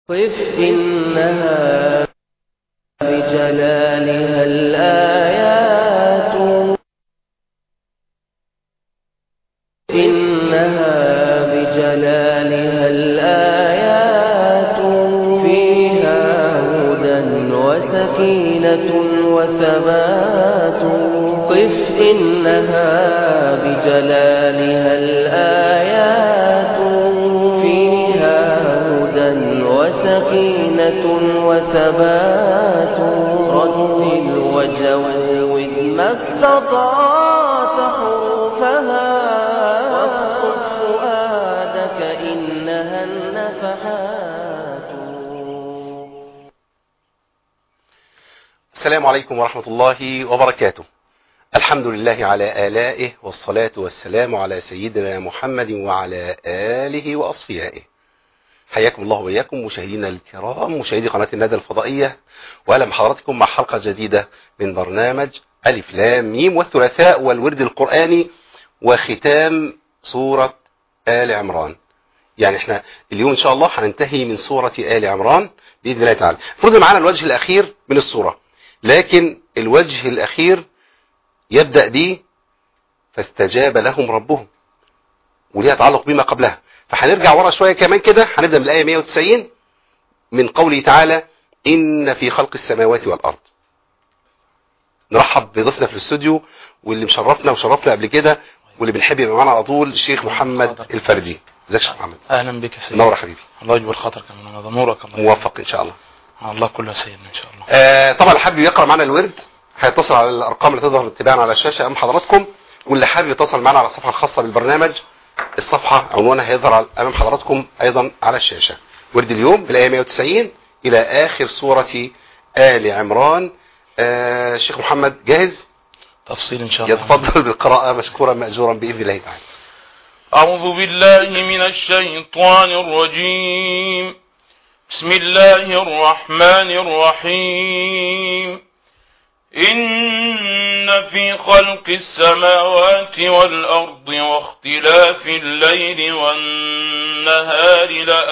قف إنها بجلالها الآيات، إنها بجلالها الآيات، فيها هدى وسكينة وثبات. قف إنها بجلالها الآيات، فيها هدى وسكينة وثبات. رتل وجود ما استطعت حروفها، واسقط فؤادك إنها النفحات. السلام عليكم ورحمة الله وبركاته. الحمد لله على آلائه، والصلاة والسلام على سيدنا محمد وعلى آله وأصفيائه. حياكم الله وإياكم مشاهدينا الكرام، مشاهدي قناة الندى الفضائية، وأهلا بحضراتكم مع حلقة جديدة من برنامج ألف لام ميم والثلاثاء والورد القرآني وختام سورة آل عمران. يعني احنا اليوم إن شاء الله هننتهي من سورة آل عمران بإذن الله تعالى. فرض معنا الوجه الأخير من السورة، لكن الوجه الأخير يبدأ به فاستجاب لهم ربهم، وليها تعلق بما قبلها. فهنرجع ورا شوية كمان كده، هنبدأ من الآية 190 من قوله تعالى: إن في خلق السماوات والأرض. نرحب بضيفنا في الاستوديو واللي مشرفنا وشرفنا قبل كده واللي بنحب يبقى معانا على طول، الشيخ محمد الفردي. ازيك يا شيخ محمد؟ اهلا بك يا سيدي. نور حبيبي. الله يجبر خاطرك من هذا نورك. الله موفق ان شاء الله. الله كله سيدنا ان شاء الله. طبعا اللي حابب يقرا معنا الورد هيتصل على الارقام اللي تظهر تباعا على الشاشه امام حضراتكم، واللي حابب يتصل معنا على الصفحه الخاصه بالبرنامج، الصفحه عنوانها هيظهر امام حضراتكم ايضا على الشاشه. ورد اليوم بالايه 190 الى اخر سوره آل عمران. الشيخ محمد جاهز؟ تفصيل ان شاء الله. يتفضل بالقراءه مشكورا ماجورا باذن الله تعالى. اعوذ بالله من الشيطان الرجيم. بسم الله الرحمن الرحيم. إن في خلق السماوات والأرض واختلاف الليل والنهار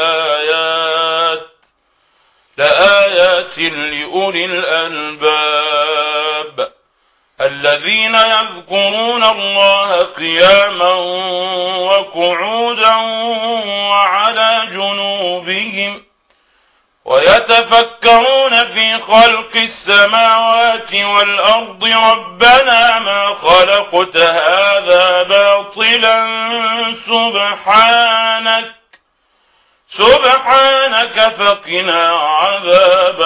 لآيات لأولي الألباب الذين يذكرون الله قياما وقعودا وعلى جنوبهم ويتفكرون في خلق السماوات والأرض ربنا ما خلقت هذا باطلا سبحانك فقنا عذاب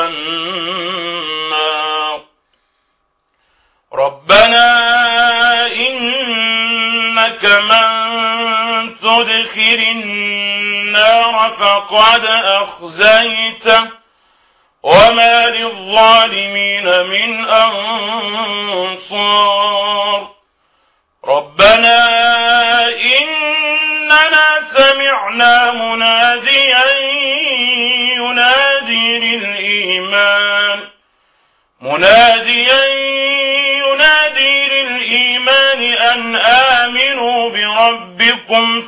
النار. ربنا إنك من تدخل النار فقد أخزيته وما للظالمين من أنصار. ربنا إننا سمعنا مناديا ينادي للإيمان أن آمنوا بربكم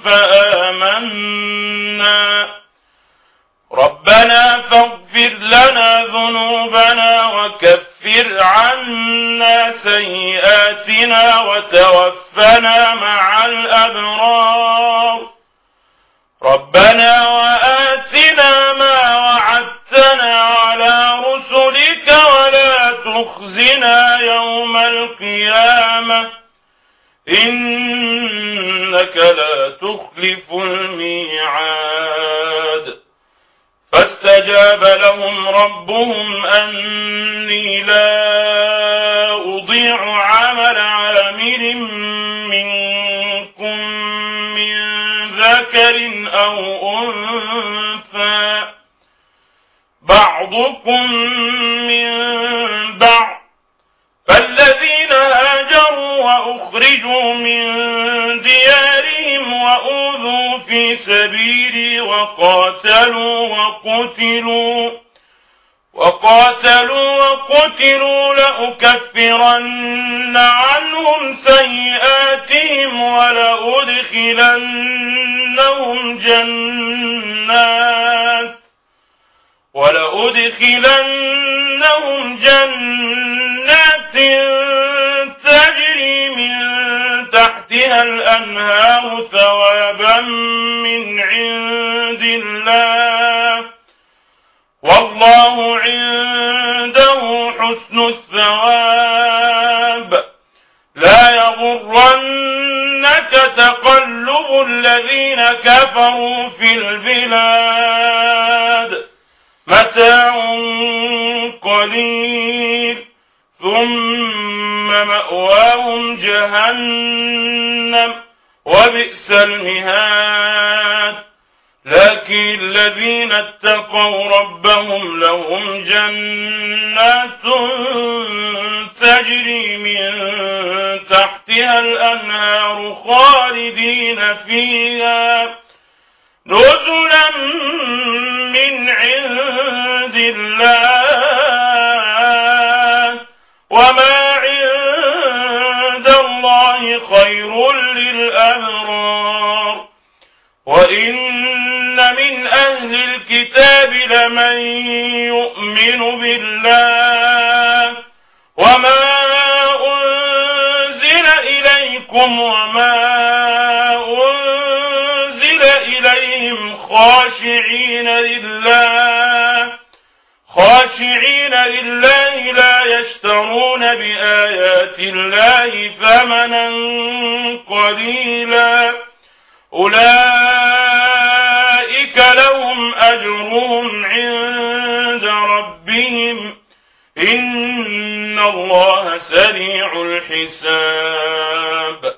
فآمنا. ربنا فاغفر لنا ذنوبنا وكفر عنا سيئاتنا وتوفنا مع الأبرار. ربنا وآتنا ما وعدتنا على رسلك ولا تخزنا يوم القيامة إنك لا تخلف الميعاد. فاستجاب لهم ربهم أني لا أضيع عمل عامل منكم من ذكر أو أنثى بعضكم من بعض، فالذين هاجروا وأخرجوا من ديارهم وأوذوا في سبيلي وقاتلوا لأكفرن عنهم سيئاتهم ولأدخلنهم ولأدخلنهم جنات تجري من تحتها الأنهار ثوابا من عند الله والله عنده حسن الثواب. لا يغرنك تقلب الذين كفروا في البلاد متاع قليل ثم مأواهم جهنم وبئس المهاد. لكن الذين اتقوا ربهم لهم جنات تجري من تحتها الأنهار خالدين فيها نزلا من عند الله وما عند الله خير للأبرار. وإن من أهل الكتاب لمن يؤمن بالله وما أنزل إليكم وما أنزل إليهم خاشعين لله لا يشترون بآيات الله ثمنا قليلا أولئك لهم أجرهم عند ربهم إن الله سريع الحساب.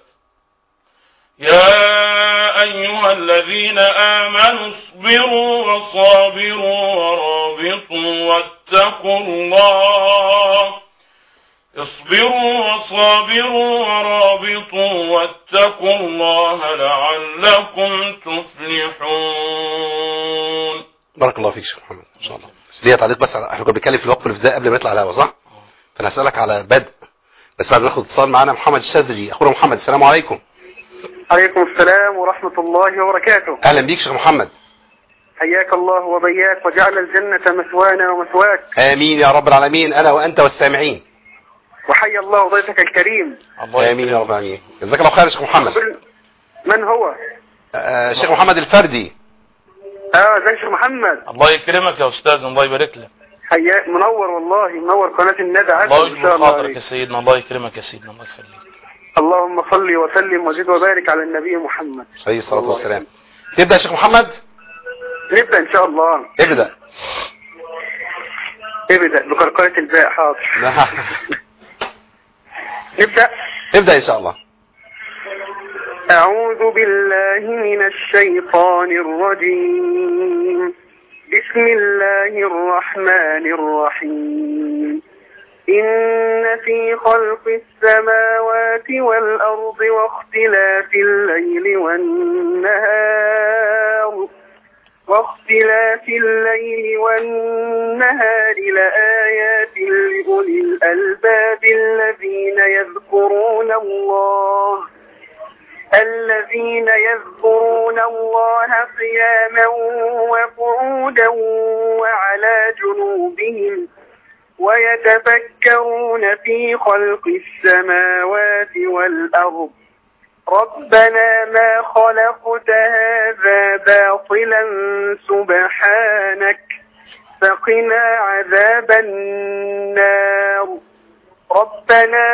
يا أيها الذين آمنوا اصبروا وصابروا ورابطوا واتقوا الله لعلكم تفلحون. بارك الله فيك شيخ محمد ان شاء الله. ليه تعليق بس على احنا كنا بنتكلم في الوقف الابتدائي قبل ما يطلع الهوا صح؟ فانا هسألك على بدء بس بعد ما ناخد اتصال معانا محمد الشاذلي. اخونا محمد السلام عليكم. عليكم السلام ورحمة الله وبركاته. اهلا بيك شيخ محمد. حياك الله وبياك وجعل الجنة مثوانا ومثواك. امين يا رب العالمين انا وانت والسامعين. وحيا الله ضيفك الكريم. امين يا رب العالمين. جزاك الله خير يا شيخ محمد. من هو؟ شيخ محمد الفردي. زي شيخ محمد. الله يكرمك يا استاذ الله يبارك لك. حياك منور والله منور قناة الندى الله يجبر خاطرك يا سيدنا الله يكرمك يا سيدنا الله يخليك. اللهم صل وسلم وزد وبارك على النبي محمد عليه الصلاة والسلام. تبدأ يا شيخ محمد؟ نبدأ إن شاء الله. ابدأ بقرقرة الباء. حاضر. ابدأ إن شاء الله. أعوذ بالله من الشيطان الرجيم. بسم الله الرحمن الرحيم. إن في خلق السماوات والأرض واختلاف الليل والنهار لآيات لأولي الألباب الذين يذكرون الله قياما وقعودا وعلى جنوبهم ويتفكرون في خلق السماوات والأرض ربنا ما خلقت هذا باطلا سبحانك فقنا عذاب النار. ربنا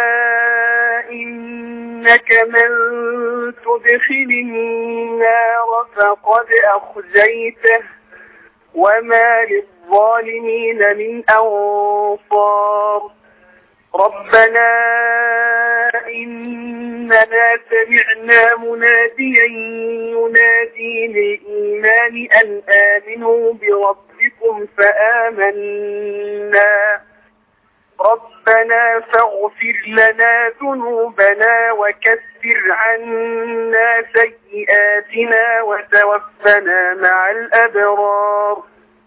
إنك من تدخل النار فقد أخزيته وما للظالمين من أنصار. ربنا إننا سمعنا مناديا ينادي للإيمان أن آمنوا بربكم فآمنا. ربنا فاغفر لنا ذنوبنا وكفر عنا سيئاتنا وتوفنا مع الأبرار.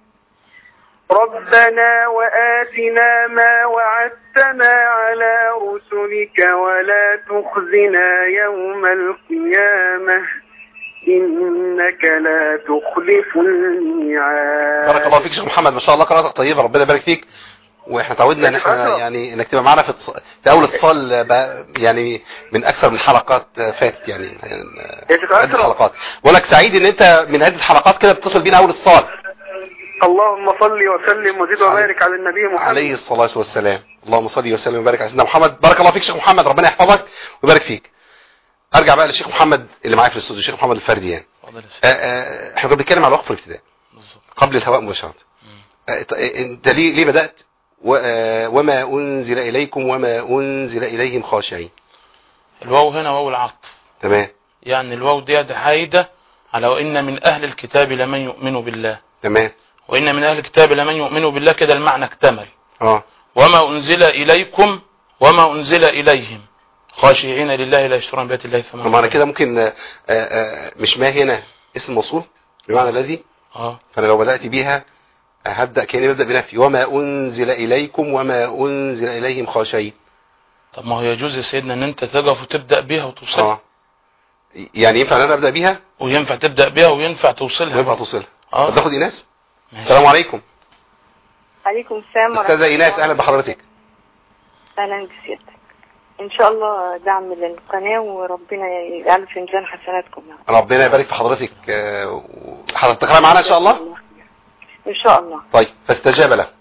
ربنا وآتنا ما وعدتنا على رسلك ولا تخزنا يوم القيامة إنك لا تخلف الميعاد. بارك الله فيك شيخ محمد، ما شاء الله قراءتك طيبة، ربنا يبارك فيك. واحنا تعودنا ان احنا يعني انك تبقى معانا في اول اتصال يعني من اكثر من حلقات فاتت يعني عدة حلقات. بقول لك سعيد ان انت من عدة حلقات كده بتتصل بينا اول اتصال. اللهم صل وسلم وزد وبارك على النبي محمد عليه الصلاة والسلام. اللهم صل وسلم وبارك على سيدنا محمد. بارك الله فيك شيخ محمد، ربنا يحفظك ويبارك فيك. ارجع بقى للشيخ محمد اللي معايا في الاستوديو، الشيخ محمد الفردي يعني. احنا كنا بنتكلم على وقف الابتداء قبل الهواء مباشرة. انت ليه بدأت وما أنزل إليكم وما أنزل إليهم خاشعين؟ الواو هنا واو العطف. تمام. يعني الواو دي حايدة على وإن من أهل الكتاب لمن يؤمن بالله. تمام. وإن من أهل الكتاب لمن يؤمن بالله، كده المعنى اكتمل. وما أنزل إليكم وما أنزل إليهم خاشعين لله لا يشترون بآيات الله ثمنا. طبعا كده ممكن مش ما هنا اسم موصول بمعنى الذي. فأنا لو بدأت بيها هبدأ كأني ببدأ بنفي وما أنزل إليكم وما أنزل إليهم خاشعين. طب ما هو يجوز يا سيدنا ان انت تقف وتبدأ بيها وتوصلها. يعني ينفع ان انا ابدأ بيها وينفع تبدأ بيها وينفع توصلها. طب ناخد ايناس. السلام عليكم. عليكم السلام. استاذة ايناس اهلا بحضرتك. اهلا بسيادتك. ان شاء الله دعم للقناة وربنا يجعله في ميزان حسناتكم. ربنا يبارك في حضرتك. حضرتك تقرأ معانا ان شاء الله. ان شاء الله. طيب فاستجاب له.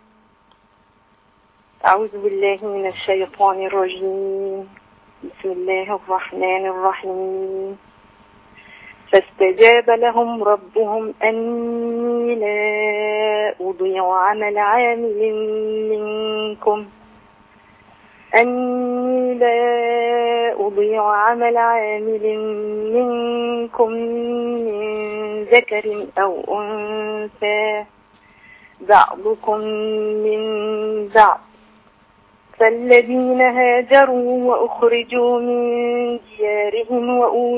اعوذ بالله من الشيطان الرجيم. بسم الله الرحمن الرحيم. فاستجاب لهم ربهم أني لا أضيع عمل عامل منكم من ذكر أو أنثى بعضكم من بعض، فالذين هاجروا وأخرجوا من ديارهم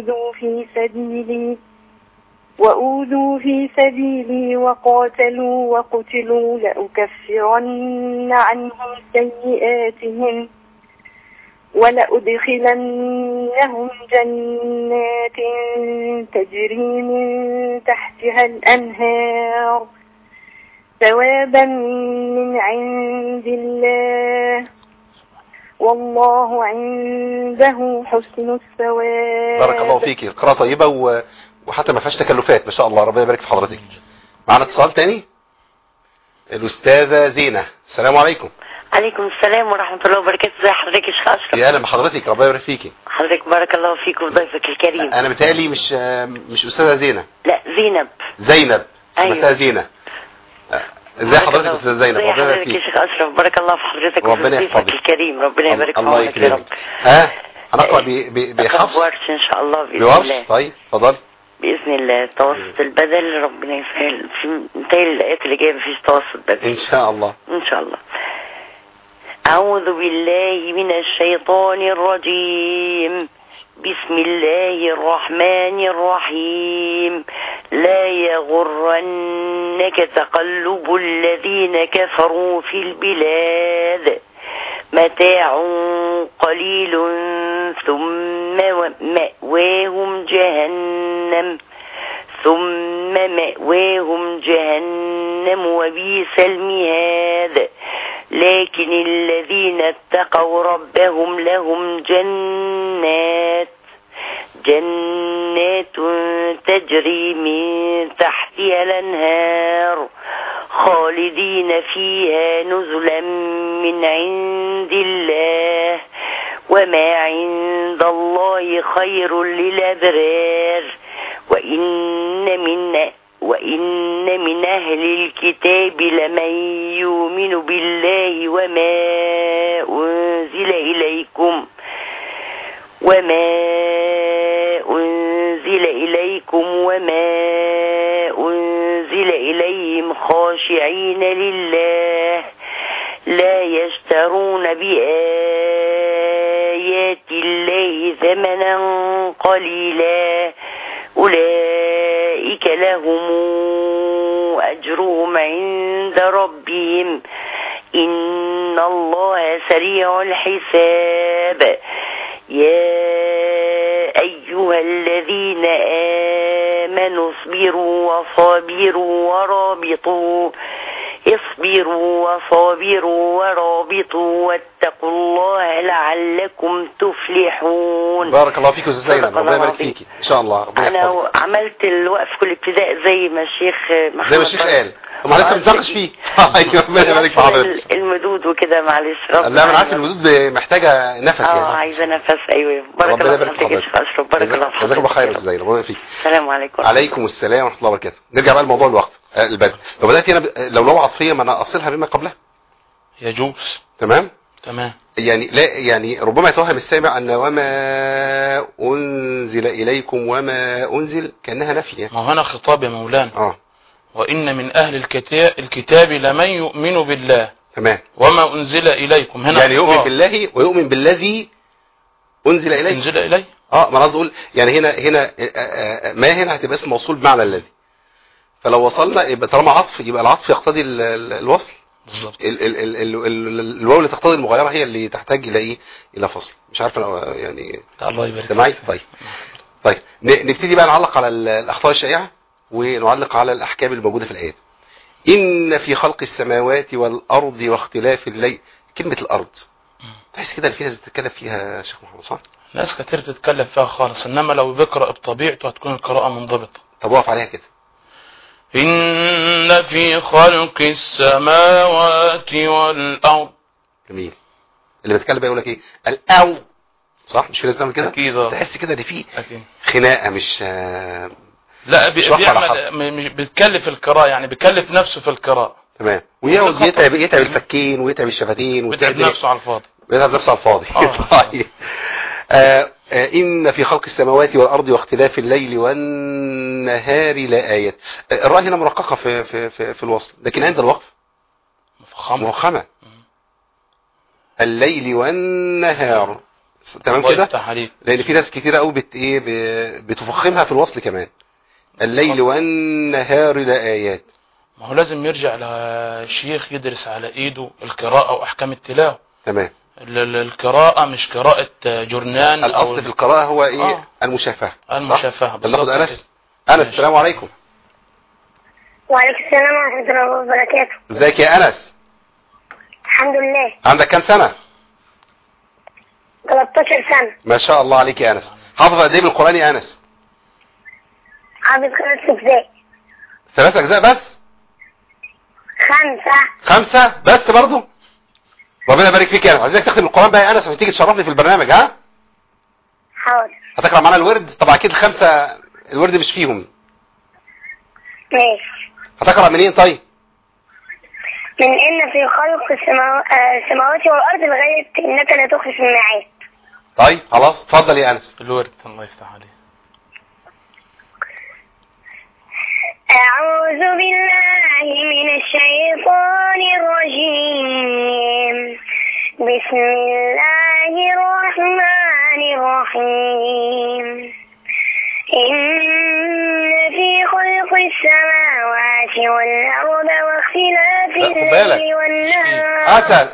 وأوذوا في سبيلي وقاتلوا وقتلوا لأكفرن عنهم سيئاتهم ولأدخلنهم جنات تجري من تحتها الأنهار ثوابا من عند الله والله عنده حسن الثواب. بارك الله فيك. القراءة طيبة وحتى ما فيهاش تكلفات ما شاء الله. ربنا يبارك في حضرتك. معنا اتصال تاني الأستاذة زينة. السلام عليكم. عليكم السلام ورحمة الله وبركاته. ازي حضرتك يا شيخ أشرف؟ يا اهلا بحضرتك، ربنا يبارك فيكي. حضرتك بارك الله فيك وضيفك الكريم. انا متهيألي مش أستاذة زينة. لا زينب. سمعتها زينة. ازي حضرتك يا استاذ زينب؟ ربنا يبارك فيك يا شيخ أشرف. بارك الله في حضرتك وضيفك الكريم. ربنا يبارك في حضرتك يا رب. هنقرأ بحفص ان شاء الله باذن الله. طيب اتفضل. باذن الله توسط البدل ربنا يسهل. في انتهي الايات اللي جايه مفيش توسط بدل ان شاء الله. ان شاء الله. أعوذ بالله من الشيطان الرجيم. بسم الله الرحمن الرحيم. لا يغرنك تقلب الذين كفروا في البلاد متاع قليل ثم مأواهم جهنم وبئس المهاد. لكن الذين اتقوا ربهم لهم جنات تجري من تحتها الأنهار خالدين فيها نزلا من عند الله وما عند الله خير للأبرار. وإن من أهل الكتاب لمن يؤمن بالله وما أنزل إليكم وما أنزل إليهم خاشعين لله لا يشترون بآيات الله ثمنا قليلا أولئك لهم أجرهم عند ربهم إن الله سريع الحساب. يا أيها الذين آمنوا اصبروا وصابروا ورابطوا اصبروا وصابروا ورابطوا واتقوا الله لعلكم تفلحون. بارك الله فيك يا استاذ زينب، ربنا يبارك فيكي ان شاء الله. ربنا يحفظك. انا عملت الوقف كل ابتداء زي ما الشيخ محمد زي ما الشيخ قال، ما لسه بنتناقش فيه. ربنا يبارك في حضرتك. المدود وكده معلش. لا انا عارف المدود محتاجه نفس يعني. عايزه نفس. ايوه بارك الله فيك يا شيخ اشرف. بارك الله فيك. جزاك الله خير يا استاذ زينب، ربنا يبارك فيك. السلام عليكم. عليكم السلام ورحمه الله وبركاته. نرجع بقى لموضوع الوقف البدء. لو بدات هنا لو عطفيه ما انا اصلها بما قبلها يجوز. تمام. يعني لا يعني ربما يتوهم السامع ان وما انزل اليكم وما انزل كانها نفي. ما هنا خطاب يا مولانا. وان من اهل الكتاب لمن يؤمن بالله. تمام. وما انزل اليكم هنا يعني يؤمن بالله ويؤمن بالذي انزل اليه. ما انا عايز اقول يعني هنا ما هنا هتبقى اسم موصول بمعنى الذي، فلو وصلنا يبقى طالما عطف يبقى العطف يقتضي الوصل بالظبط. الواو اللي تقتضي المغايره هي اللي تحتاج الى ايه؟ الى فصل. مش عارف يعني الله يبارك فيك. طيب نبتدي بقى نعلق على الاخطاء الشائعه ونعلق على الاحكام الموجوده في الايات. ان في خلق السماوات والارض واختلاف الليل. كلمه الارض تحس كده في ناس بتتكلم فيها يا شيخ محمد، صح؟ ناس كتير بتتكلم فيها خالص، انما لو بيقرأ بطبيعته هتكون القراءة منضبطة. طب وقف عليها كده. إن في خلق السماوات والأرض. جميل. اللي بيتكلم بقى يقول لك ايه؟ الأو، صح؟ مش كده بتعمل كده؟ أكيد. تحس كده ان في خناقة مش لا مش بيتكلف القراءة، يعني بيكلف نفسه في القراءة. تمام. ويقعد يتعب الفكين ويتعب الشفتين ويتعب نفسه على الفاضي. طيب. إن في خلق السماوات والأرض واختلاف الليل والنهار لآيات. الراء هنا مرققة في الوصل، لكن عند الوقف مفخمة. الليل والنهار. تمام كده؟ لأن في ناس كتيرة قوي بتفخمها في الوصل كمان. الليل والنهار لآيات. ما هو لازم يرجع لشيخ يدرس على ايده القراءة واحكام التلاوة. تمام. القراءة مش قراءة جرنان. الاصل في القراءة هو ايه؟ المشافهة. بالظبط. انس السلام عليكم. وعليكم السلام ورحمة الله وبركاته. ازيك يا انس؟ الحمد لله. عندك كام سنة؟ 13 سنة. ما شاء الله عليك يا انس. حافظ قد ايه من القرآن يا انس؟ حافظ 5 أجزاء. 3 أجزاء بس؟ 5 بس برضو؟ ربنا يبارك فيك يا انس. عايزك تختم القرآن بقى يا انس عشان تيجي تشرفني في البرنامج. ها؟ حاضر. هتقرأ معانا الورد؟ طبعا اكيد 5 الورد مش فيهم. ماشي. هتقرأ منين طيب؟ من إن في خلق السماوات والأرض لغاية إنك لا تخلف الميعاد. طيب خلاص اتفضل يا انس. الورد الله يفتح عليه. أعوذ بالله من الشيطان الرجيم. بسم الله الرحمن الرحيم. إن في خلق السماوات والأرض واختلاف الليل والنهار. أسأل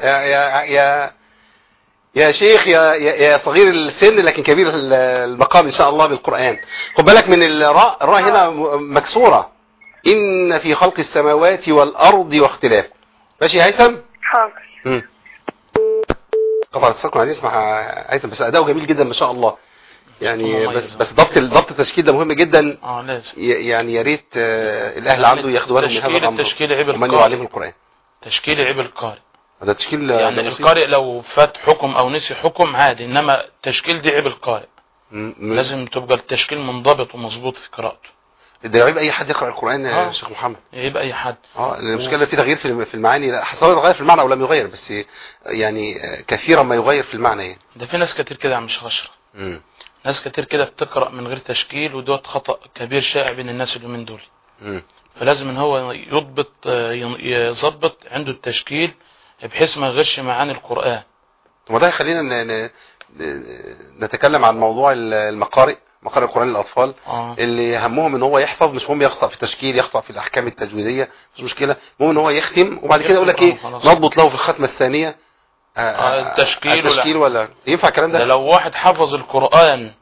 يا شيخ يا صغير السن لكن كبير المقام إن شاء الله بالقرآن. خد بالك من الراء هنا مكسورة. إن في خلق السماوات والأرض واختلاف. ماشي يا هيثم؟ حاضر. قطع الاتصال كنا عايزين نسمع هيثم، بس أداؤه جميل جدا ما شاء الله. يعني بس ضبط التشكيل ده مهم جدا. لازم. يعني يا ريت الأهل عنده ياخدوا بالهم من هذا الأمر. تشكيل عيب القارئ. ومن يعلم القرآن. تشكيل عيب القارئ. هذا تشكيل يعني القارئ لو فات حكم أو نسي حكم عادي، إنما التشكيل دي عيب القارئ. لازم تبقى التشكيل منضبط ومظبوط في قراءته. ده يعيب اي حد يقرأ القرآن يا شيخ محمد. يعيب اي حد. المشكلة في تغيير في المعاني. لا حصل يغير في المعنى او لم يغير، بس يعني كثيرا ما يغير في المعنى يعني. ده في ناس كتير كده مش غشرة. ناس كتير كده بتقرأ من غير تشكيل، ودوت خطأ كبير شائع بين الناس اليومين دول. فلازم ان هو يظبط عنده التشكيل بحيث ما يغش معاني القرآن. ثم ده يخلينا نتكلم عن موضوع المقارئ، مقارئ القرآن للأطفال. اللي همهم ان هو يحفظ، مش مهم يخطأ في التشكيل، يخطأ في الأحكام التجويدية، مش مشكلة. المهم ان هو يختم وبعد كده يقول لك ايه، نضبط له في الختمة الثانية التشكيل ولا ينفع الكلام ده؟ لو واحد حفظ القرآن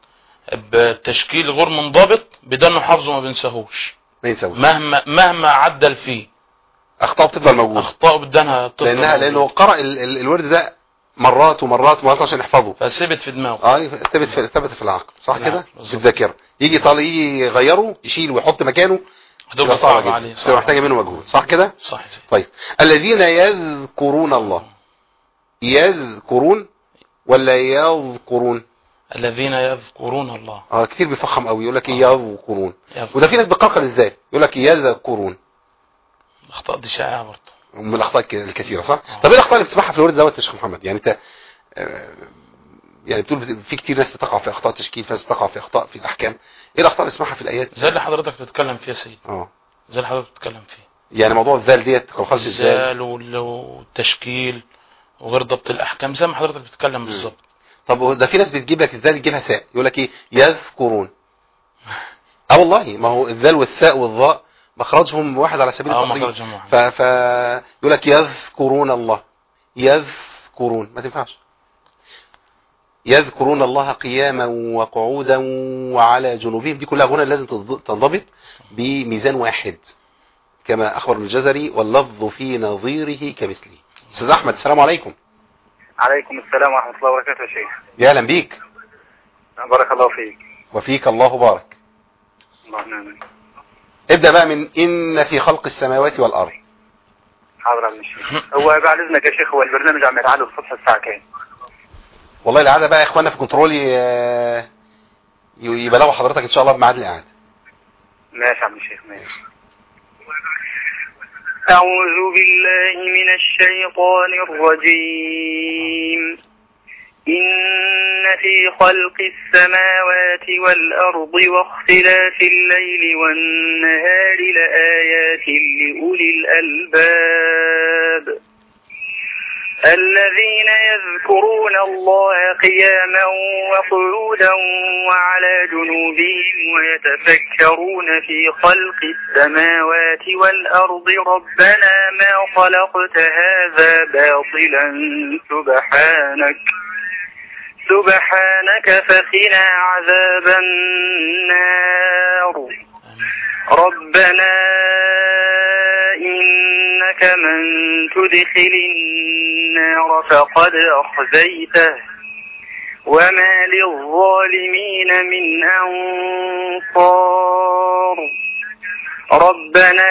بتشكيل غير منضبط بدنه حافظه ما بنساهوش، ما ينساوش مهما عدل فيه اخطاء بتفضل موجوده، اخطاء بدنها تفضل لانه قرأ الورد ده مرات ومرات ومرات عشان يحفظه، فثبت في دماغه. ثبت في العقل، صح كده، في بالظبط. الذاكره. يجي يغيره، يشيل ويحط مكانه، هتبقى صعب عليه، تبقى محتاجه منه مجهود، صح كده. صح يا سيدي. طيب، الذين يذكرون الله، يذكرون ولا يذكرون؟ الذين يذكرون الله. كتير بيفخم قوي، يقول لك يذكرون، وده في ناس بتقلقل ازاي، يقول لك يذكرون. الاخطاء دي شائعه برضه، من الاخطاء الكثيره، صح. طب ايه الاخطاء اللي بتسمعها في الورد دوت يا شيخ محمد؟ يعني انت يعني بتقول في كتير ناس بتقع في اخطاء تشكيل، في ناس بتقع في اخطاء في الاحكام، ايه الاخطاء اللي بتسمعها في الايات زي اللي حضرتك بتتكلم فيه يا سيدي؟ زي اللي حضرتك بتتكلم فيه، يعني موضوع الذال ديت، الذال والتشكيل وغير ضبط الاحكام زي ما حضرتك بتتكلم بالظبط. طب ده في ناس بتجيب لك الذال يجيبها ثاء، يقول لك ايه يذكرون. والله ما هو الذال والثاء والظاء مخرجهم واحد على سبيل التقريب، يقول لك يذكرون الله، يذكرون، ما تنفعش. يذكرون الله قياما وقعودا وعلى جنوبهم، دي كلها غنى لازم تنضبط بميزان واحد كما اخبر الجزري، واللفظ في نظيره كمثله. استاذ احمد، السلام عليكم. عليكم السلام ورحمة الله وبركاته يا شيخ. يا اهلا بيك. بارك الله فيك. وفيك الله بارك. اللهم امين. ابدأ بقى من إن في خلق السماوات والأرض. حاضر يا الشيخ. هو بعد إذنك يا شيخ، هو البرنامج عم يتعاد الصبح الساعة كام؟ والله العادة بقى يا إخوانا في كنترول يبلغوا حضرتك إن شاء الله بميعاد الإعادة. ماشي يا عم الشيخ، ماشي. أعوذ بالله من الشيطان الرجيم. إن في خلق السماوات والأرض واختلاف الليل والنهار لآيات لأولي الألباب الذين يذكرون الله قياما وقعودا وعلى جنوبهم ويتفكرون في خلق السماوات والأرض ربنا ما خلقت هذا باطلا سبحانك فقنا عذاب النار ربنا إنك من تدخل النار فقد أخزيته وما للظالمين من أنصار ربنا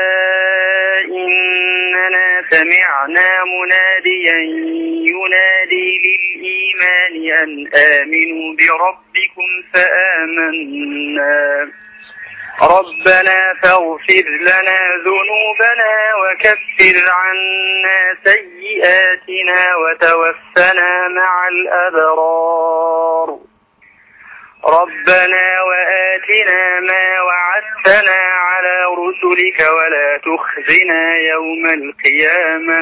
إننا سمعنا مناديا ينادي للإيمان أن آمنوا بربكم فآمنا ربنا فاغفر لنا ذنوبنا وكفر عنا سيئاتنا وتوفنا مع الأبرار ربنا وآتنا ما وعدتنا على رسلك ولا تخزنا يوم القيامة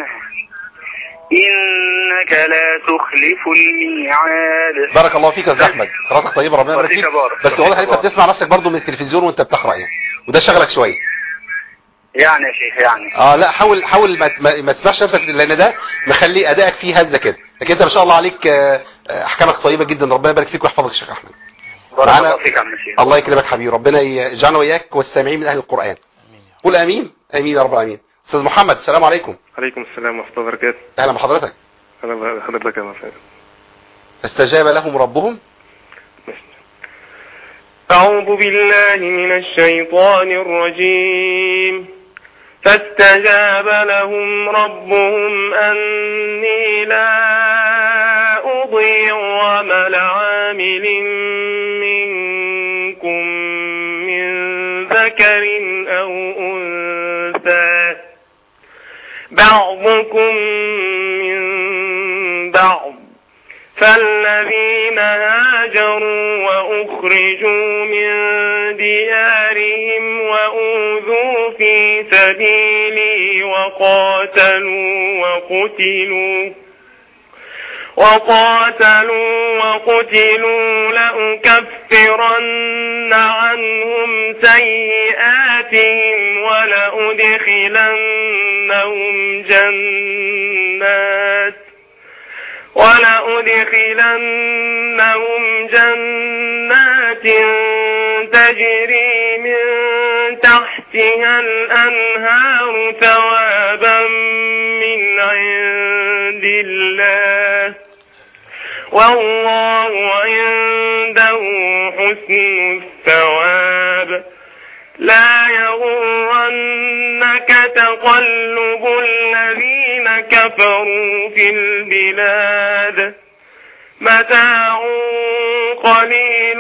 إنك لا تخلف الميعاد. بارك الله فيك يا أستاذ أحمد، قراءتك طيبة ربنا يبارك فيك. بس واضح ان انت بتسمع نفسك برضو من التلفزيون وانت بتقرأ يعني، وده شغلك شوية يعني يا شيخ يعني. لا حاول ما تسمعش نفسك، لان ده مخلي ادائك فيه هزة كده، لكن انت ما شاء الله عليك احكامك طيبة جدا، ربنا يبارك فيك ويحفظك يا شيخ احمد. بارك الله فيك يا عم الشيخ. الله يكرمك حبيبي، ربنا يجعلنا وإياك والسامعين من اهل القرآن. قول امين. امين يا رب العالمين. استاذ محمد، السلام عليكم. عليكم السلام ورحمة الله وبركاته. اهلا بحضرتك. اهلا حضرتك يا مساء. فاستجاب لهم ربهم. أعوذ بالله من الشيطان الرجيم. فاستجاب لهم ربهم أني لا أضيع عمل عامل منكم من ذكر أو أنثى بعضكم من بعض فالذين هاجروا وأخرجوا من ديارهم وأوذوا في سبيلي وقاتلوا لأكفرن عنهم سيئاتهم ولأدخلنهم جنات تجري من تحتها الأنهار ثوابا من عند الله والله عنده حسن الثواب لا يغرنك تقلب الذين كفروا في البلاد متاع قليل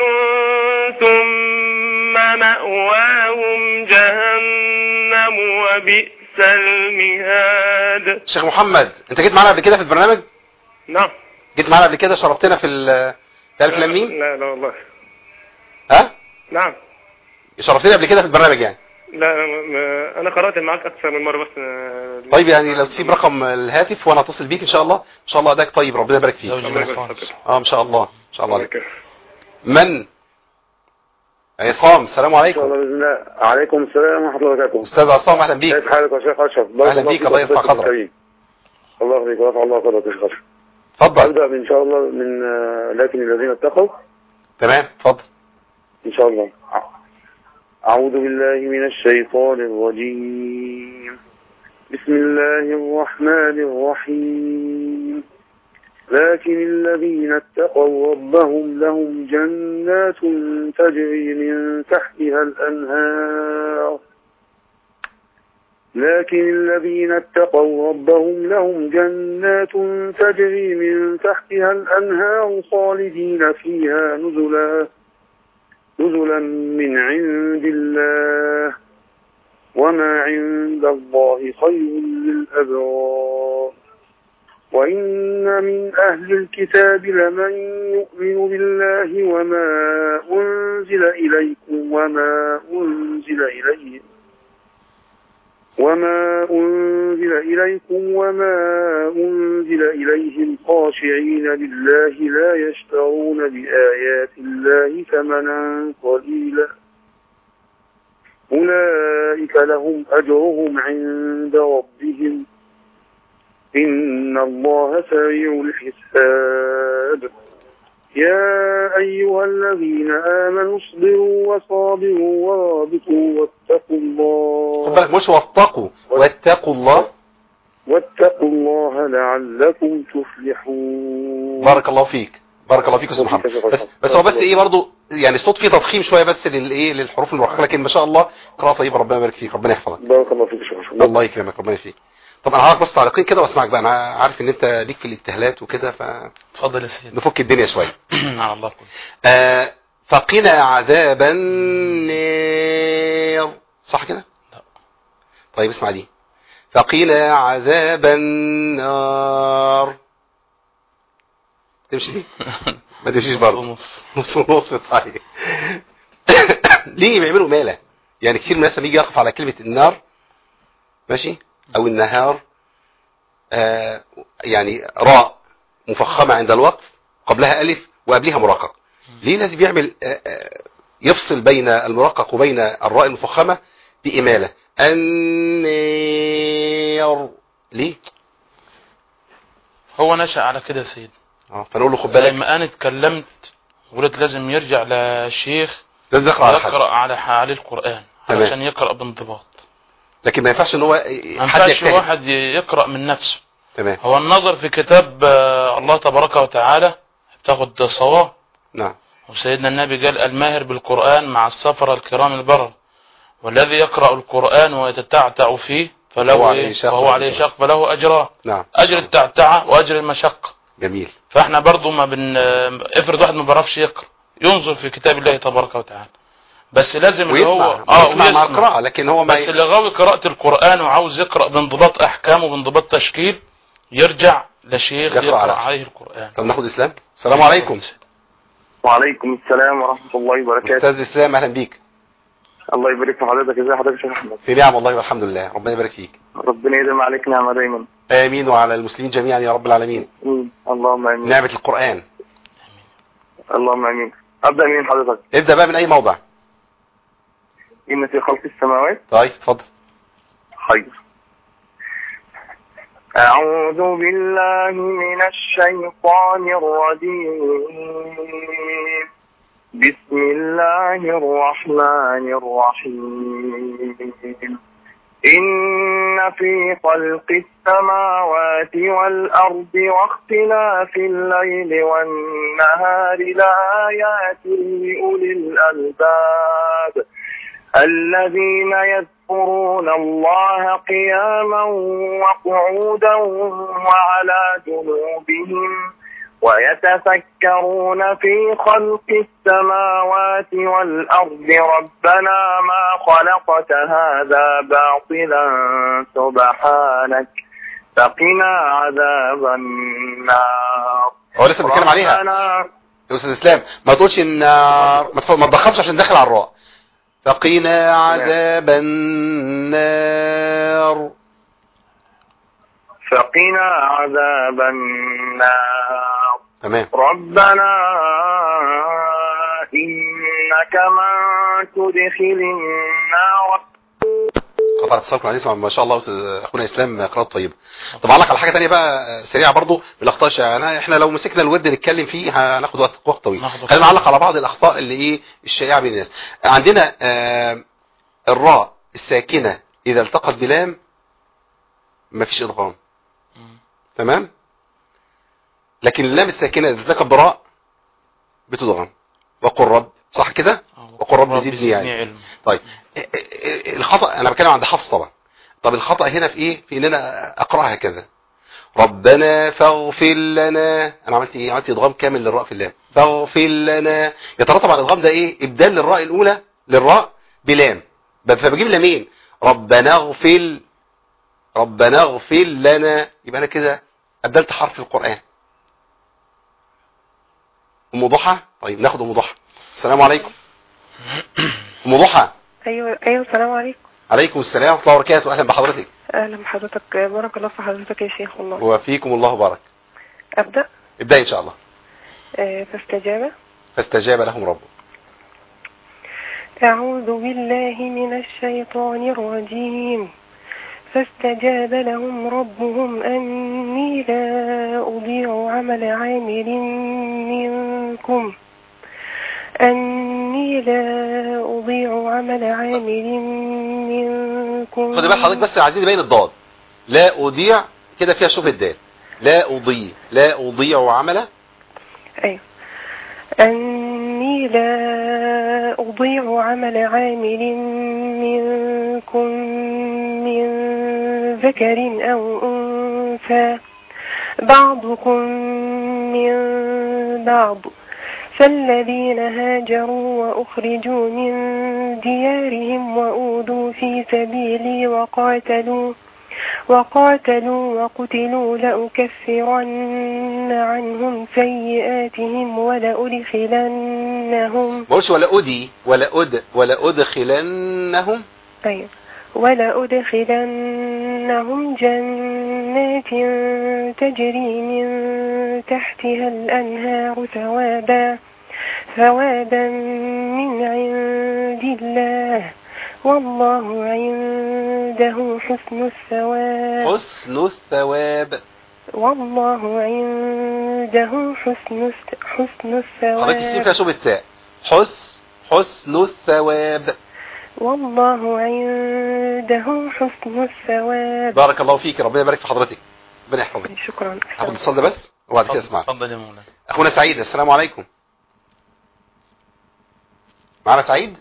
ثم مأواهم جهنم وبئس المهاد. شيخ محمد انت جيت معانا قبل كده في البرنامج؟ نعم. جيت معانا قبل كده شرفتنا في الف لام ميم؟ لا والله. ها؟ نعم. شرفتني قبل كده في البرنامج يعني؟ لا انا قرأت معاك اكثر من مرة بس. طيب يعني لو تسيب رقم الهاتف وانا اتصل بيك ان شاء الله. ان شاء الله اداك طيب ربنا يبارك فيك. ان شاء الله ان شاء الله عليك. من عصام السلام عليكم. عليكم السلام ورحمة الله وبركاته. استاذ عصام اهلا بيك. كيف حالك يا شيخ اشرف؟ اهلا بيك الله يرفع قدرك. الله يخليك ورفع الله قدرك يا شيخ اشرف. اتفضل. ابدا ان شاء الله من لكن الذين اتقوا. تمام اتفضل ان شاء الله. أعوذ بالله من الشيطان الرجيم. بسم الله الرحمن الرحيم. لكن الذين اتقوا ربهم لهم جنات تجري من تحتها الأنهار. لكن الذين اتقوا ربهم لهم جنات تجري من تحتها الأنهار خالدين فيها نزلا من عند الله وما عند الله خير للأبرار. وإن من أهل الكتاب لمن يؤمن بالله وما أنزل إليكم وما أنزل إليهم خاشعين لله لا يشترون بآيات الله ثمنا قليلا أولئك لهم أجرهم عند ربهم إن الله سريع الحساب. يا أيها الذين آمنوا اصبروا وصابروا ورابطوا واتقوا الله. خد بالك مش واتقوا الله لعلكم تفلحون. بارك الله فيك يا استاذ محمد. بس هو بس ايه برضو يعني الصوت فيه تضخيم شويه بس للحروف المرققه لكن ما شاء الله قراءه طيبه ربنا يبارك فيك ربنا يحفظك. بارك الله فيك يا شيخ. الله يكرمك ربنا يفيك. طب انا هعرف بس تعليقين كده واسمعك بقى. انا عارف ان انت ليك في الابتهالات وكده اتفضل يا سيدي نفك الدنيا شويه. على الله كله. فقنا عذاب النار صح كده؟ لا. طيب اسمع دي. فقنا عذاب النار تمشي دي؟ ما تمشيش برضه نص طيب. ليه بيعملوا ماله؟ يعني كتير من الناس لما يجي يقف على كلمة النار ماشي او النهار يعني راء مفخمة عند الوقف قبلها ألف وقبلها مرقق. ليه لازم بيعمل يفصل بين المرقق وبين الراء المفخمة بإمالة النار؟ ليه؟ هو نشأ على كده يا سيدي. فنقول له خد بالك لما انا اتكلمت قلت لازم يرجع لشيخ لازم يقرأ على القرآن علشان يقرأ بانضباط. لكن ما ينفعش ان هو ما ينفعش واحد يقرأ من نفسه. تمام. هو النظر في كتاب الله تبارك وتعالى بتاخد صواب. نعم. وسيدنا النبي قال الماهر بالقرآن مع السفر الكرام البرر والذي يقرأ القرآن ويتتعتع فيه فهو عليه شق فله أجران. نعم. أجر التعتعة وأجر المشقة. جميل. فاحنا برضو ما افرض واحد ما بيعرفش يقرأ ينظر في كتاب الله تبارك وتعالى بس لازم اللي هو ويسمع مع القراءة لكن هو بس اللي غاوي قراءة القرآن وعاوز يقرأ بانضباط أحكام وبانضباط تشكيل يرجع لشيخ يقرأ عليه القرآن. طب ناخد إسلام. السلام عليكم. وعليكم السلام ورحمة الله وبركاته. أستاذ إسلام أهلا بيك. الله يبارك في حضرتك. ازي حضرتك يا شيخ أحمد؟ في نعم والله والحمد لله ربنا يبارك فيك. ربنا يديم عليك نعمة دايما. آمين وعلى المسلمين جميعا يا رب العالمين. اللهم آمين. نعمة القرآن. اللهم آمين. أبدأ منين حضرتك؟ ابدأ بقى من أي موضع. إن في خلق السماوات. طيب اتفضل. خير. أعوذ بالله من الشيطان الرجيم. بسم الله الرحمن الرحيم. إن في خلق السماوات والأرض واختلاف الليل والنهار لآيات لأولي الألباب الذين يذكرون الله قياما وقعودا وعلى جنوبهم ويتفكرون في خلق السماوات والأرض ربنا ما خلقت هذا باطلا سبحانك فقنا عذاب النار. هو لسه بنتكلم عليها يا أستاذ إسلام، ما تقولش النار، ما تضخمش عشان داخل على الراء. فقنا عذاب النار، فقنا عذاب النار. تمام. ربنا إنك من تدخل النار. قطع اتصالكم عليه. ما شاء الله اخونا اسلام قراءة طيبة. طب علق على حاجه ثانيه بقى سريعه برضو بالاخطاء الشائعه. احنا لو مسكنا الورد نتكلم فيه هناخد وقت طويل. خلينا نعلق على بعض الاخطاء اللي الشائعه بين الناس. عندنا الراء الساكنه اذا التقت بلام مفيش ادغام، تمام. لكن اللام الساكنه اذا التقت براء بتدغم. وقل رب، صح كده؟ وقل رب زدني علم. طيب الخطأ انا بتكلم عند حفص طبعا. طب الخطأ هنا في ايه؟ في ان انا اقراها كذا، ربنا فاغفر لنا. انا عملت ايه؟ عملت ادغام كامل للراء في اللام، فاغفر لنا. يترتب على الادغام ده ايه؟ ابدال للراء الاولى للراء بلام، فبجيب لامين، ربنا اغفر لنا. يبقى انا كده ابدلت حرف القرآن. ام ضحى. طيب ناخد ام ضحى. السلام عليكم. ام ضحى. ايوه السلام عليكم. عليكم السلام ورحمه الله وبركاته. اهلا بحضرتك. اهلا بحضرتك، بارك الله في حضرتك يا شيخ. والله وفيكم الله بارك. ابدا ان شاء الله. فاستجاب لهم ربهم. اعوذ بالله من الشيطان الرجيم. فاستجاب لهم ربهم أني لا أضيع عمل عامل منكم خد بال حضرتك بس، عايزين نبين الضاد. لا أضيع كده فيها شبه الدال. لا أضيع عمل. أيوه. أني لا أضيع عمل عامل منكم من ذكر أو أنثى بعضكم من بعض، فالذين هاجروا وأخرجوا من ديارهم وأوذوا في سبيلي وقاتلوا وقتلوا لأكفرن عنهم سيئاتهم ولأدخلنهم. ما قلتش ولا أدخلنهم. أيوة. ولأدخلنهم جنات تجري من تحتها الأنهار ثوابا من عند الله، والله عنده حسن الثواب. والله عنده حسن الثواب. حضرتك السين فيها شبه التاء. حسن الثواب. والله عنده حسن الثواب. بارك الله فيك، ربنا يبارك في حضرتك، ربنا يحفظك. شكرا. هاخد الاتصال ده بس وبعد كده اسمع. اتفضل يا مولانا. اخونا سعيد. السلام عليكم. معنا سعيد.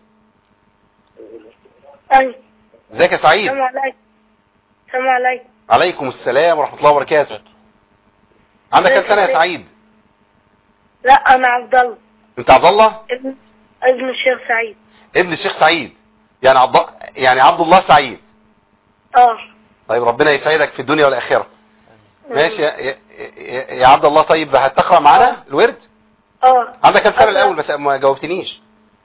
ايوه. ازيك يا سعيد؟ السلام عليكم. عليكم السلام ورحمة الله وبركاته. عندك كم سنة يا سعيد؟ لا انا عبد الله. انت عبد الله؟ ابن الشيخ سعيد. ابن الشيخ سعيد، يعني عبد الله سعيد. طيب ربنا يسعدك في الدنيا والآخرة. ماشي يا عبد الله. طيب هتقرأ معانا الورد؟ عندك كم سنة الأول بس ما جاوبتنيش؟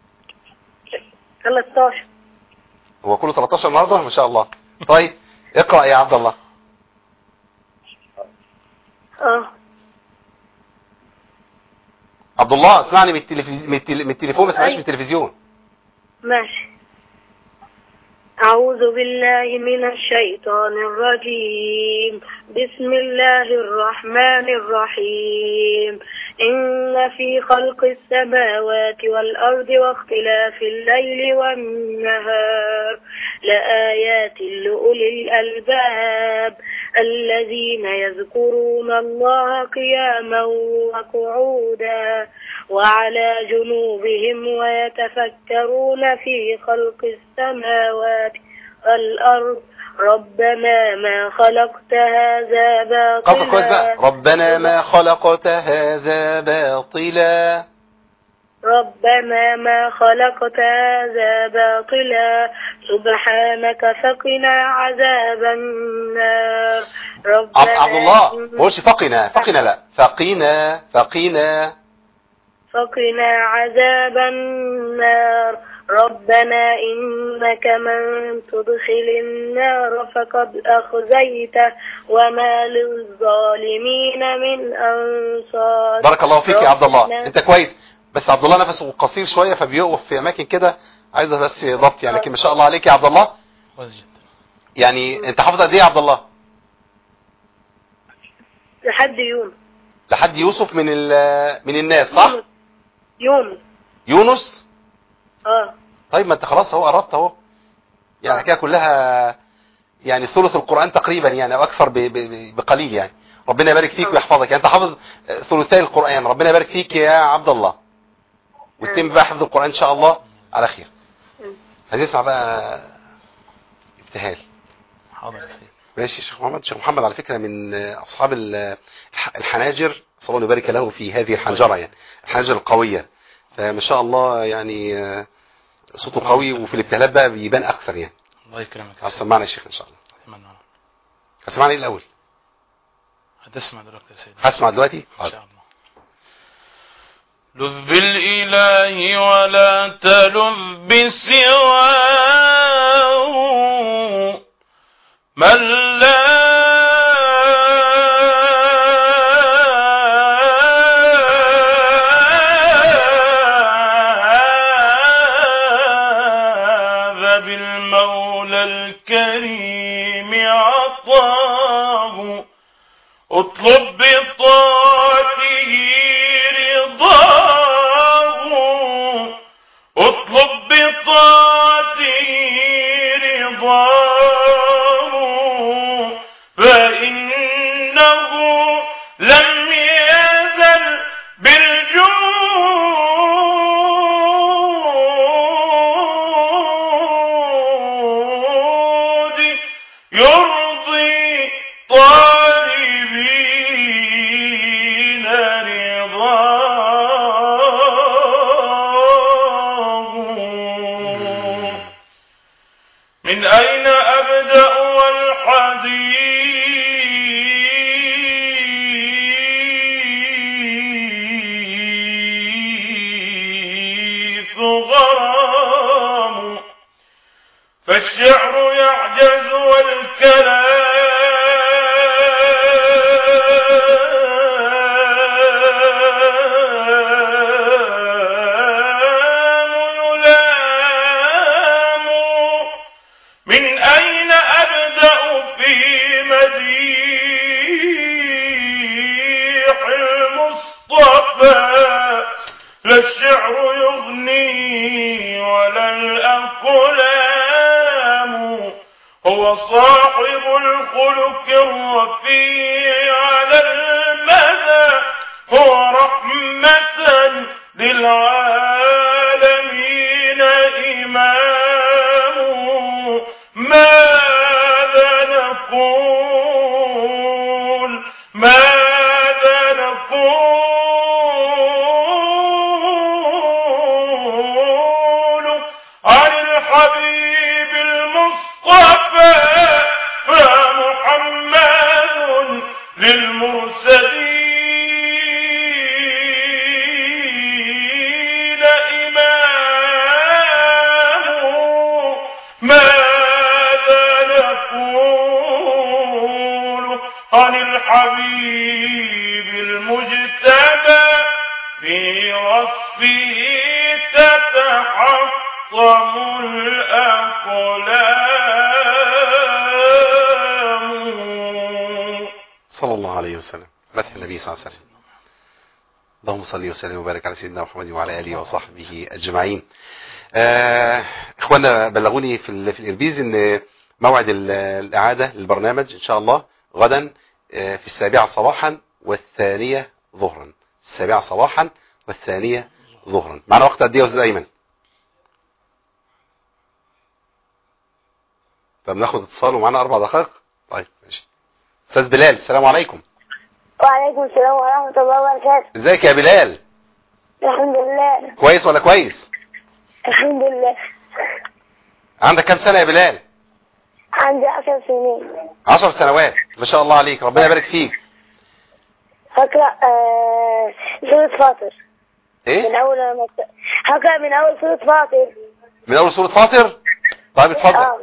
13. هو كله 13 النهارده ما شاء الله. طيب اقرأ يا عبد الله. عبد الله اسمعني من التليفون، ما تسمعنيش من التلفزيون. ماشي. أعوذ بالله من الشيطان الرجيم. بسم الله الرحمن الرحيم. إن في خلق السماوات والأرض واختلاف الليل والنهار لآيات لأولي الألباب الذين يذكرون الله قياما وقعودا وعلى جنوبهم ويتفكرون في خلق السماوات والأرض ربنا ما خلقت هذا باطلا ربنا ما خلقت هذا باطلا ربنا ما خلقت هذا باطلا سبحانك فقنا عذاب النار ربنا عبد الله ما قولش فقنا لا فقنا عذاب النار ربنا إنك من تدخل النار فقد أخزيته وما للظالمين من أنصار. بارك الله فيك يا عبد الله، انت كويس، بس عبد الله نفسه قصير شوية فبيقف في اماكن كده عايزة بس ضبط يعني، لكن ما شاء الله عليك يا عبد الله. يعني انت حافظ قد ايه يا عبد الله؟ لحد يوسف من الناس صح؟ يونس طيب ما انت خلاص اهو قربت اهو، يعني كده كلها يعني ثلث القرآن تقريبا يعني او اكثر بقليل يعني. ربنا يبارك فيك ويحفظك، يعني انت حافظ ثلثي القرآن، ربنا يبارك فيك يا عبد الله، وتتم بقى حفظ القرآن ان شاء الله على خير. عايز اسمع بقى ابتهال. حاضر يا سيدي. ماشي. شيخ محمد على فكرة من اصحاب الحناجر، صلى الله يبارك له في هذه الحنجرة، يعني الحناجر القوية، فما شاء الله يعني صوته قوي، وفي الابتهالات بقى بيبان اكثر يعني. الله يكرمك. هتسمعنا يا شيخ ان شاء الله. هتسمعنا ايه الاول؟ هتسمع دلوقتي يا سيدي. هسمع دلوقتي ان شاء الله. لذ بالإله ولا تلذ بسواه من لا بالمولى الكريم عطاه اطلب بطاعته رضاه اطلب بطاعته رضاه فإنه لم يزل بالجود يرضي طالبين رضاه. من أين أبدأ والحديث غرام فالشعر يعجز والكلام يلام. من أين أبدأ في مديح المصطفى لا الشعر يغني ولا الأقلام هو صاحب الخلق الرفيع على المدى هو رحمة للعالمين إمام. ماذا نقول ماذا نقول عن الحبيب المصطفى فمحمد للمرسلين إمام. ماذا نقول عن الحبيب المجتبى في وصفه تتحطم الأقلام. صلى الله عليه وسلم. مدح النبي صلى الله عليه وسلم. اللهم صل وسلم وبارك على سيدنا محمد وعلى آله وصحبه أجمعين. إخوانا بلغوني في الإربيز إن موعد الإعادة للبرنامج إن شاء الله غدا في 7 صباحا و2 ظهرا. 7 صباحا و2 ظهرا. معنا وقت قد ايه يا أستاذ أيمن؟ طب ناخد اتصال ومعنا 4 دقائق. طيب ماشي. أستاذ بلال السلام عليكم. وعليكم السلام ورحمة الله وبركاته. ازيك يا بلال؟ الحمد لله. كويس ولا كويس؟ الحمد لله. عندك كام سنة يا بلال؟ عندي 10 سنين. 10 سنوات ما شاء الله عليك، ربنا يبارك فيك. هقرأ سورة فاطر. ايه؟ من أول هقرأ من أول سورة فاطر. من أول سورة فاطر؟ طيب اتفضل.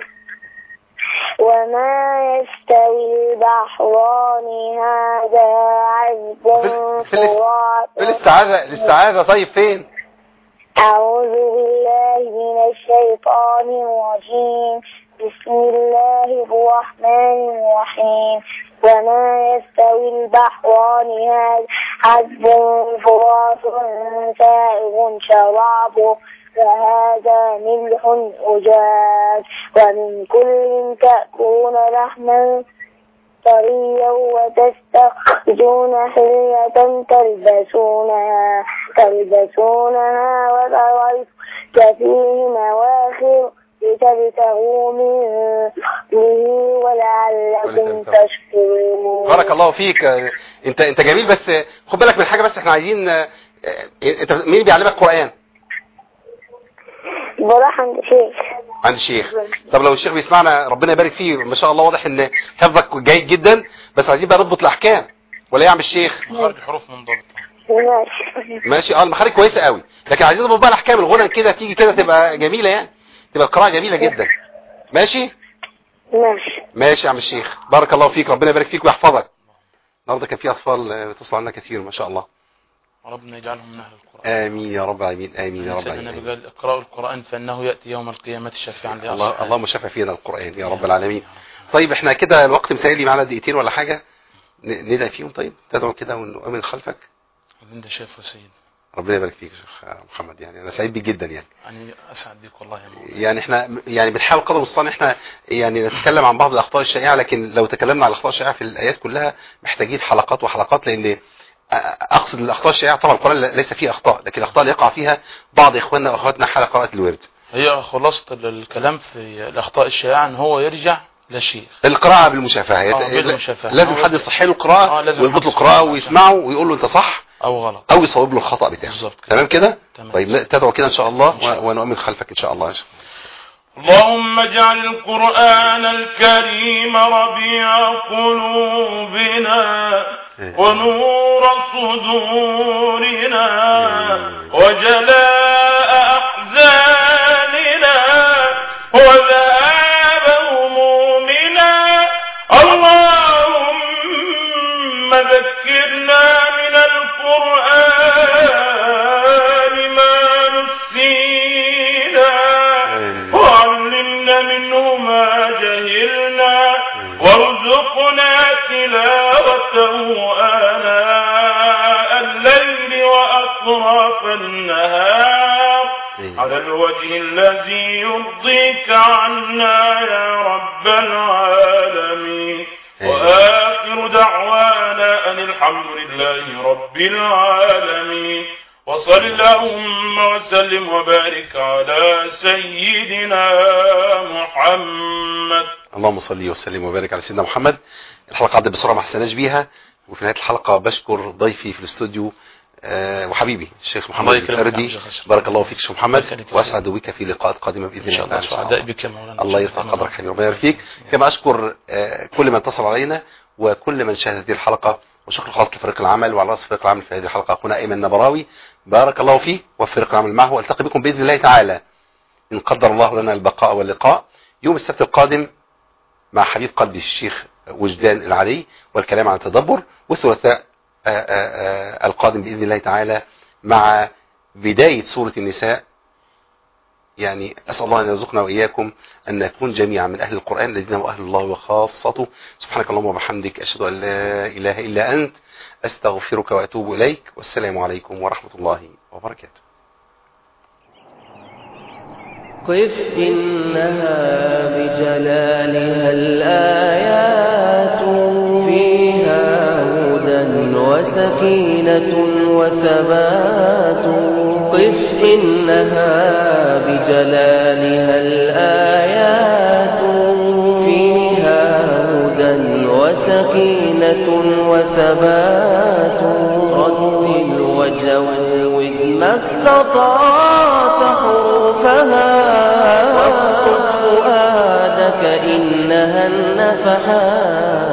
وما يستوي البحران هذا عذب فرات. في الاستعاذة طيب فين؟ أعوذ بالله من الشيطان الرجيم. بسم الله الرحمن الرحيم. وما يستوي البحران هذا عذب فرات سائغ شرابه فهذا ملح أجاج ومن كل تأكلون لحما طريا وتستخرجون حلية تلبسونها وتريك فيه مواخر لتبتغوا من فضله ولعلكم تشكرون. بارك الله فيك. انت جميل، بس خد بالك من حاجة، بس احنا عايزين انت مين بيعلمك قرآن؟ بروح عند شيخ. عند شيخ. طب لو الشيخ بيسمعنا ربنا يبارك فيه، ما شاء الله واضح ان حفظك جيد جدا، بس عايزين بقى نضبط الاحكام ولا ايه يا عم الشيخ؟ مخارج الحروف منضبطه. ماشي. المخارج كويسه قوي، لكن عايزين نضبط بقى الاحكام. الغنى كده تيجي كده تبقى جميله، يعني تبقى القراءه جميله جدا. ماشي ماشي يا عم الشيخ، بارك الله فيك، ربنا يبارك فيك ويحفظك. النهارده كان في اطفال بيتصلوا علينا كثير ما شاء الله، ربنا يجعلهم من اهل القرآن. امين يا رب العالمين. امين يا رب العالمين. النبي قال اقرأوا القرآن فانه ياتي يوم القيامه شفيعا لاصحابه. اللهم شفع فينا القرآن يا رب العالمين. طيب احنا كده الوقت متهيألي معانا دقيقتين ولا حاجه ندعي فيهم. طيب تدعو كده ونؤمن خلفك. انت شايفه سيد، ربنا يبارك فيك يا شيخ محمد. يعني انا سعيد بيك جدا، يعني اسعد بيك والله يا مولانا. يعني احنا يعني بنحاول قدر المستطاع احنا يعني نتكلم عن بعض الاخطاء الشائعه، لكن لو تكلمنا عن الاخطاء الشائعه في الايات كلها محتاجين حلقات وحلقات، لان اقصد الاخطاء الشائعه طبعا القرآن ليس فيه اخطاء، لكن الاخطاء اللي يقع فيها بعض اخواننا واخواتنا حال قراءه الورد. هي خلاصه الكلام في الاخطاء الشائعه ان هو يرجع لشيخ القراءه بالمشافهه. لازم حد يصحح له القراءه ويضبط له القراءه ويسمعه ويقول له انت صح او غلط او يصوب له الخطا بتاعه. تمام كده. طيب تدعو كده ان شاء الله ونؤمن خلفك ان شاء الله. اللهم اجعل القرآن الكريم ربيع قلوبنا ونور صدورنا وجلاء أحزاننا وذهاب همومنا. اللهم ذكرنا من القرآن ما نسينا وعلمنا منه ما جهلنا وارزقنا تلاوته آناء الليل وأطراف النهار على الوجه الذي يرضيك عنا يا رب العالمين. وآخر دعوانا أن الحمد لله رب العالمين. وصل اللهم وسلم وبارك على سيدنا محمد. اللهم صل وسلم وبارك على سيدنا محمد. الحلقة عدت بسرعة ما حسناش بيها، وفي نهاية الحلقة بشكر ضيفي في الاستوديو وحبيبي الشيخ محمد الفردي. بارك الله فيك شيخ محمد، واسعد بك في لقاءات قادمة بإذن الله تعالى. سعداء بك يا مولانا. الله يرفع قدرك حبيبي، ربنا يبارك فيك. كما أشكر كل من اتصل علينا وكل من شاهد هذه الحلقة، وشكر خاص لفريق العمل وعلى رأس فريق العمل في هذه الحلقة أخونا أيمن نبراوي، بارك الله فيه وفريق العمل معه. والتقي بكم بإذن الله تعالى إن قدر الله لنا البقاء واللقاء يوم السبت القادم مع حبيب قلبي الشيخ وجدان العلي والكلام عن التدبر، والثلاثاء القادم بإذن الله تعالى مع بداية سورة النساء يعني أسأل الله أن يرزقنا وإياكم أن نكون جميعا من أهل القرآن الذين هم أهل الله وخاصته. سبحانك اللهم وبحمدك، أشهد أن لا إله إلا أنت، أستغفرك وأتوب إليك، والسلام عليكم ورحمة الله وبركاته. قف إنها بجلالها الآيات فيها هدى وسكينة وثبات. قف إنها بجلالها الآيات فيها هدى وسكينة وثبات. رتل وجود ما استطعت حروفها واسقط فؤادك إنها النفحات.